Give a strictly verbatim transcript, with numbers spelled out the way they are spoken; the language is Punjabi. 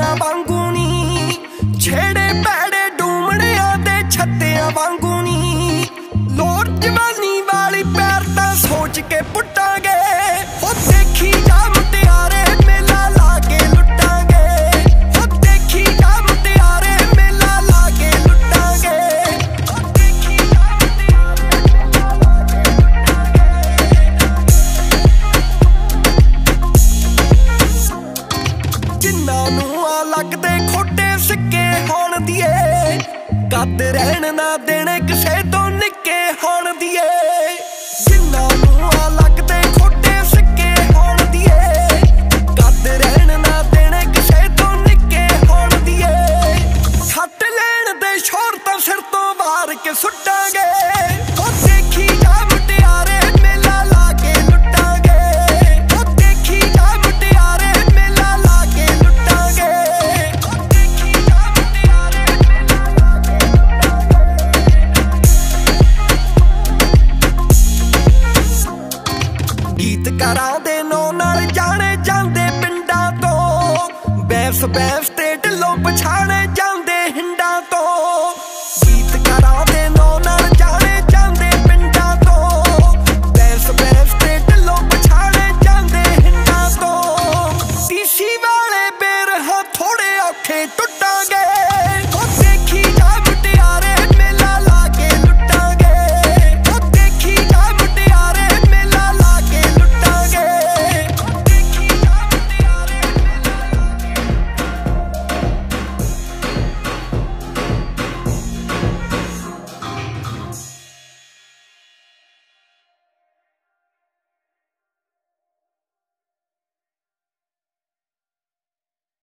ਛੱਤਿਆਂ ਵਾਂਗੂ ਨੀ, ਛੇੜੇ ਪੈੜੇ ਡੂਮਣਿਆਂ ਦੇ ਛੱਤਿਆਂ ਵਾਂਗੂ ਨੀ। ਲੋੜ ਜਵਾਨੀ ਵਾਲੀ ਪੈਰ ਤਾਂ ਸੋਚ ਕੇ ਪੁੱਟਾਂਗੇ, ਉਹ ਦੇਖੀ ਜਾ ਮੁਟਿਆਰੇ ਮੇਲਾ ਲਾ ਕੇ ਲੁੱਟਾਂਗੇ, ਉਹ ਦੇਖੀ ਜਾ ਮੁਟਿਆਰੇ ਮੇਲਾ ਲਾ ਕੇ ਲੁੱਟਾਂਗੇ, ਉਹ ਦੇਖੀ ਜਾ ਮੁਟਿਆਰੇ ਮੇਲਾ ਲਾ ਕੇ ਲੁੱਟਾਂਗੇ। ਜਿਨ੍ਹਾਂ ਨੂੰ ਆ ਲੱਗਦੇ ਖੋਟੇ ਸਿੱਕੇ ਹੋਣ ਦੀਏ, ਕੱਦ ਰਹਿਣ ਨਾ ਦੇਣੇ ਕਿਸੇ ਤੋਂ ਨਿੱਕੇ ਹੋਣ ਦੀਏ। ਜਿਨ੍ਹਾਂ ਨੂੰ ਆ ਲੱਗਦੇ ਖੋਟੇ ਸਿੱਕੇ ਹੋਣ ਦੀਏ, ਕੱਦ ਰਹਿਣ ਨਾ ਦੇਣੇ ਕਿਸੇ ਤੋਂ ਨਿੱਕੇ ਹੋਣ ਦੀਏ। ਖੱਟ ਲੈਣ ਦੇ ਸ਼ੋਰ ਤਾਂ ਸਿਰ ਤੋਂ ਵਾਰ ਕੇ ਸੁੱਟਾਂਗੇ, ਉਹ ਦੇਖੀ ਜਾ ਮੁਟਿਆਰੇ ਮੇਲਾ ਲਾ ਕੇ ਲੁੱਟਾਂਗੇ, ਉਹ ਦੇਖੀ ਜਾ ਮੁਟਿਆਰੇ ਮੇਲਾ ਲਾ ਕੇ ਲੁੱਟਾਂਗੇ, ਉਹ ਦੇਖੀ ਜਾ ਮੁਟਿਆਰੇ ਮੇਲਾ ਲਾ ਕੇ ਲੁੱਟਾਂਗੇ। ਗੀਤਕਾਰਾਂ ਦੇ ਨਾਂ ਨਾਲ ਜਾਣੇ ਜਾਂਦੇ ਪਿੰਡਾਂ ਤੋਂ, ਬੈਂਸ ਬੈਂਸ